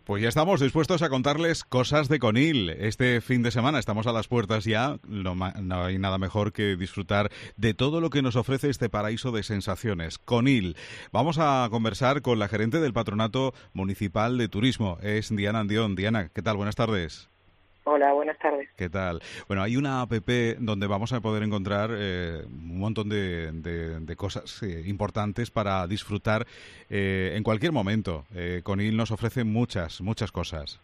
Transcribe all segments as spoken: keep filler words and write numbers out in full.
Pues ya estamos dispuestos a contarles cosas de Conil. Este fin de semana estamos a las puertas ya. No, no hay nada mejor que disfrutar de todo lo que nos ofrece este paraíso de sensaciones. Conil. Vamos a conversar con la gerente del Patronato Municipal de Turismo. Es Diana Andión. Diana, ¿qué tal? Buenas tardes. Hola, buenas tardes. ¿Qué tal? Bueno, hay una app donde vamos a poder encontrar eh, un montón de, de, de cosas eh, importantes para disfrutar eh, en cualquier momento. Eh, Conil nos ofrece muchas, muchas cosas.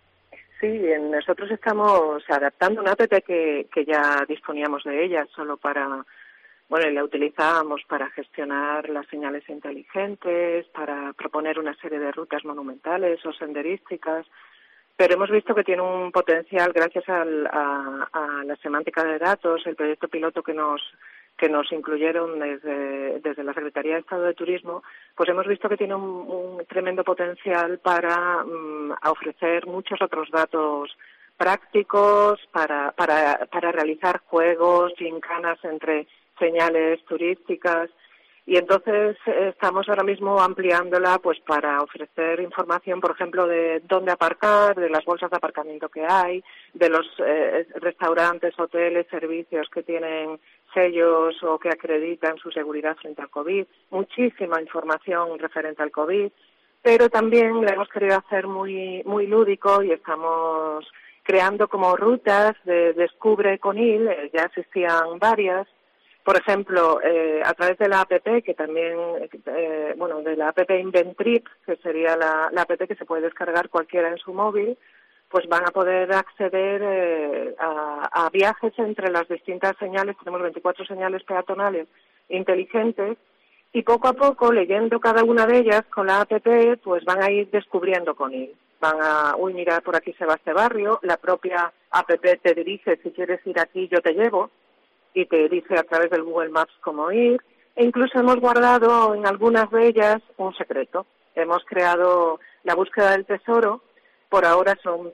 Sí, nosotros estamos adaptando una app que, que ya disponíamos de ella, solo para, bueno, y la utilizábamos para gestionar las señales inteligentes, para proponer una serie de rutas monumentales o senderísticas. Pero hemos visto que tiene un potencial gracias al, a, a la semántica de datos, el proyecto piloto que nos que nos incluyeron desde, desde la Secretaría de Estado de Turismo, pues hemos visto que tiene un, un tremendo potencial para um, ofrecer muchos otros datos prácticos, para, para, para realizar juegos, gincanas entre señales turísticas. Y entonces estamos ahora mismo ampliándola pues para ofrecer información, por ejemplo, de dónde aparcar, de las bolsas de aparcamiento que hay, de los eh, restaurantes, hoteles, servicios que tienen sellos o que acreditan su seguridad frente al COVID. Muchísima información referente al COVID, pero también la hemos querido hacer muy muy lúdico y estamos creando como rutas de Descubre Conil. Eh, ya existían varias. Por ejemplo, eh, a través de la app, que también, eh, bueno, de la app Inventrip, que sería la, la app que se puede descargar cualquiera en su móvil, pues van a poder acceder eh, a, a viajes entre las distintas señales. Tenemos veinticuatro señales peatonales inteligentes y poco a poco, leyendo cada una de ellas con la app, pues van a ir descubriendo Conil. Van a, uy, mira, por aquí se va este barrio, la propia app te dirige, si quieres ir aquí, yo te llevo, y te dice a través del Google Maps cómo ir, e incluso hemos guardado en algunas de ellas un secreto. Hemos creado la búsqueda del tesoro. Por ahora son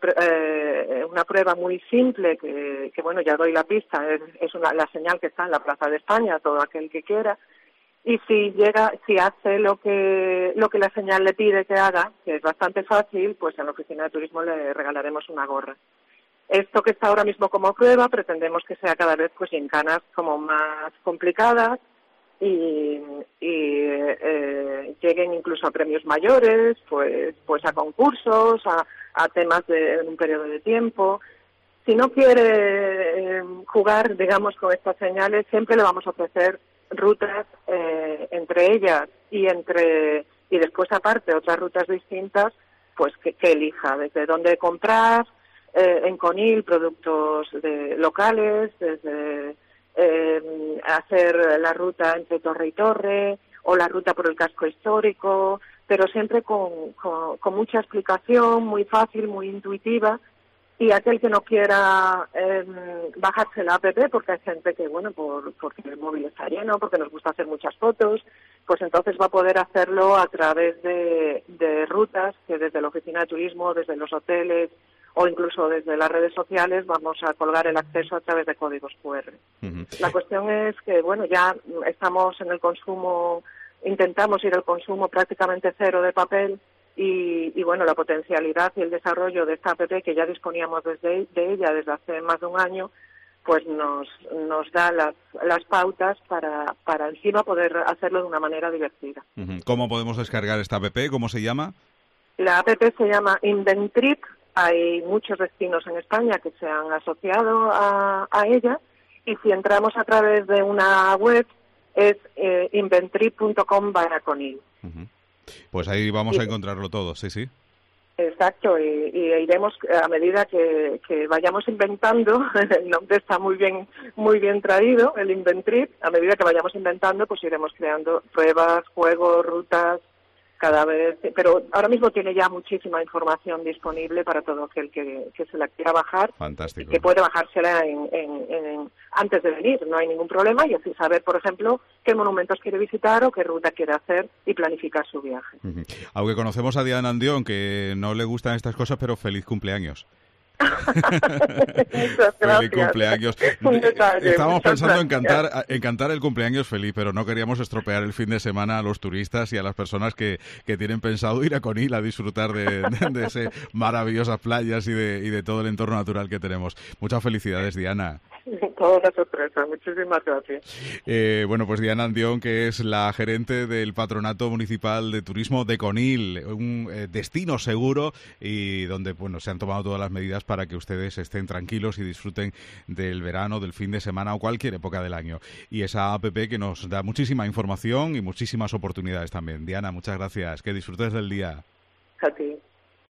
eh, una prueba muy simple que, que, bueno, ya doy la pista, es, es una, la señal que está en la Plaza de España, todo aquel que quiera, y si llega, si hace lo que lo que la señal le pide que haga, que es bastante fácil, pues en la oficina de turismo le regalaremos una gorra. Esto que está ahora mismo como prueba, pretendemos que sea cada vez pues gincanas como más complicadas y, y eh, lleguen incluso a premios mayores, pues pues a concursos, a, a temas de un periodo de tiempo. Si no quiere eh, jugar, digamos, con estas señales, siempre le vamos a ofrecer rutas eh, entre ellas y entre y después aparte otras rutas distintas, pues que, que elija desde dónde comprar. Eh, en Conil, productos de, locales, desde eh, hacer la ruta entre torre y torre, o la ruta por el casco histórico, pero siempre con, con, con mucha explicación, muy fácil, muy intuitiva, y aquel que no quiera eh, bajarse la app, porque hay gente que, bueno, por, porque el móvil está lleno, porque nos gusta hacer muchas fotos, pues entonces va a poder hacerlo a través de, de rutas que desde la oficina de turismo, desde los hoteles, o incluso desde las redes sociales vamos a colgar el acceso a través de códigos cu erre. Uh-huh. La cuestión es que, bueno, ya estamos en el consumo, intentamos ir al consumo prácticamente cero de papel y, y bueno, la potencialidad y el desarrollo de esta app, que ya disponíamos desde de ella desde hace más de un año, pues nos nos da las las pautas para, para encima poder hacerlo de una manera divertida. Uh-huh. ¿Cómo podemos descargar esta app? ¿Cómo se llama? La app se llama Inventrip. Hay muchos destinos en España que se han asociado a, a ella y si entramos a través de una web es eh, inventrip punto com barra Conil. Uh-huh. Pues ahí vamos y, a encontrarlo todo, sí, sí. Exacto, y, y iremos a medida que, que vayamos inventando, el nombre está muy bien muy bien traído, el Inventrip, a medida que vayamos inventando pues iremos creando pruebas, juegos, rutas, cada vez, pero ahora mismo tiene ya muchísima información disponible para todo aquel que, que se la quiera bajar. Fantástico. Y que puede bajársela en, en, en, antes de venir, no hay ningún problema, y así saber, por ejemplo, qué monumentos quiere visitar o qué ruta quiere hacer y planificar su viaje. Uh-huh. Aunque conocemos a Diana Andión, que no le gustan estas cosas, pero feliz cumpleaños. Muchas Feliz gracias. cumpleaños. Un detalle, Estábamos muchas pensando en gracias. cantar, en cantar el cumpleaños feliz, pero no queríamos estropear el fin de semana a los turistas y a las personas que, que tienen pensado ir a Conil a disfrutar de, de, de ese maravillosas playas y de, y de todo el entorno natural que tenemos. Muchas felicidades, Diana. Toda una sorpresa, muchísimas gracias. Eh, bueno, pues Diana Andión, que es la gerente del Patronato Municipal de Turismo de Conil, un eh, destino seguro y donde bueno se han tomado todas las medidas para que ustedes estén tranquilos y disfruten del verano, del fin de semana o cualquier época del año. Y esa app que nos da muchísima información y muchísimas oportunidades también. Diana, muchas gracias. Que disfrutes del día. A ti.